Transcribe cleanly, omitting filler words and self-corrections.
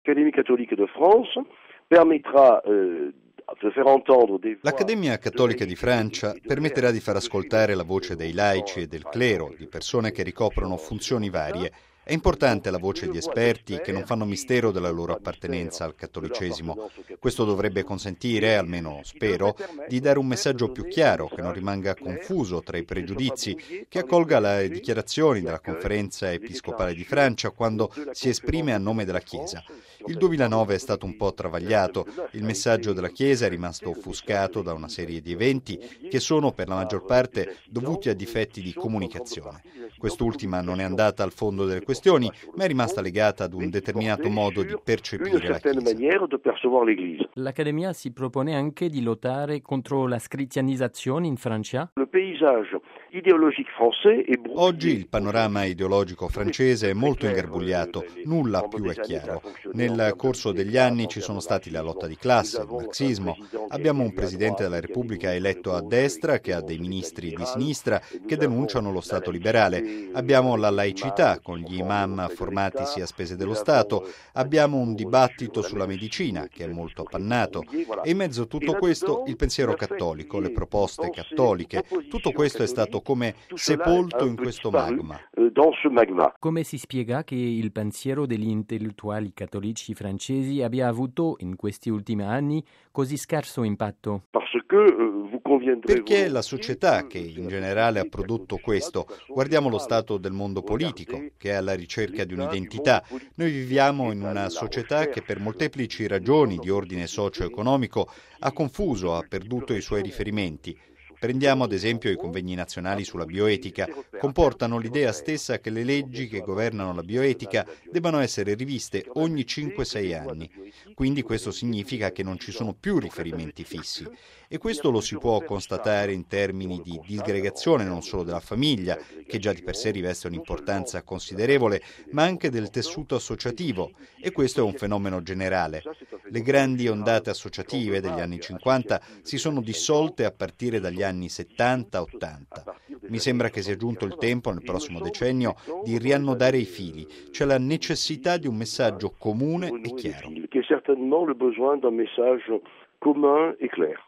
l'Académie catholique de France permettra de faire entendre des voix. L'Accademia Cattolica di Francia permetterà di far ascoltare la voce dei laici e del clero, di persone che ricoprono funzioni varie. È importante la voce di esperti che non fanno mistero della loro appartenenza al cattolicesimo. Questo dovrebbe consentire, almeno spero, di dare un messaggio più chiaro, che non rimanga confuso tra i pregiudizi, che accolga le dichiarazioni della Conferenza Episcopale di Francia quando si esprime a nome della Chiesa. Il 2009 è stato un po' travagliato, il messaggio della Chiesa è rimasto offuscato da una serie di eventi che sono per la maggior parte dovuti a difetti di comunicazione. Quest'ultima non è andata al fondo delle questioni, ma è rimasta legata ad un determinato modo di percepire la Chiesa. L'Accademia si propone anche di lottare contro la scristianizzazione in Francia? Oggi il panorama ideologico francese è molto ingarbugliato, nulla più è chiaro. Nel corso degli anni ci sono stati la lotta di classe, il marxismo, abbiamo un Presidente della Repubblica eletto a destra che ha dei ministri di sinistra che denunciano lo Stato liberale, abbiamo la laicità con gli imam formatisi a spese dello Stato, abbiamo un dibattito sulla medicina che è molto appannato e in mezzo a tutto questo il pensiero cattolico, le proposte cattoliche, tutto questo è stato come sepolto in questo magma. Come si spiega che il pensiero degli intellettuali cattolici francesi abbia avuto in questi ultimi anni così scarso impatto? Perché è la società che in generale ha prodotto questo. Guardiamo lo stato del mondo politico, che è alla ricerca di un'identità. Noi viviamo in una società che per molteplici ragioni di ordine socio-economico ha confuso, ha perduto i suoi riferimenti. Prendiamo ad esempio i convegni nazionali sulla bioetica, comportano l'idea stessa che le leggi che governano la bioetica debbano essere riviste ogni 5-6 anni. Quindi questo significa che non ci sono più riferimenti fissi. E questo lo si può constatare in termini di disgregazione non solo della famiglia, che già di per sé riveste un'importanza considerevole, ma anche del tessuto associativo. E questo è un fenomeno generale. Le grandi ondate associative degli anni 50 si sono dissolte a partire dagli anni 70-80. Mi sembra che sia giunto il tempo, nel prossimo decennio, di riannodare i fili. C'è la necessità di un messaggio comune e chiaro. Certainement le besoin d'un message commun et clair.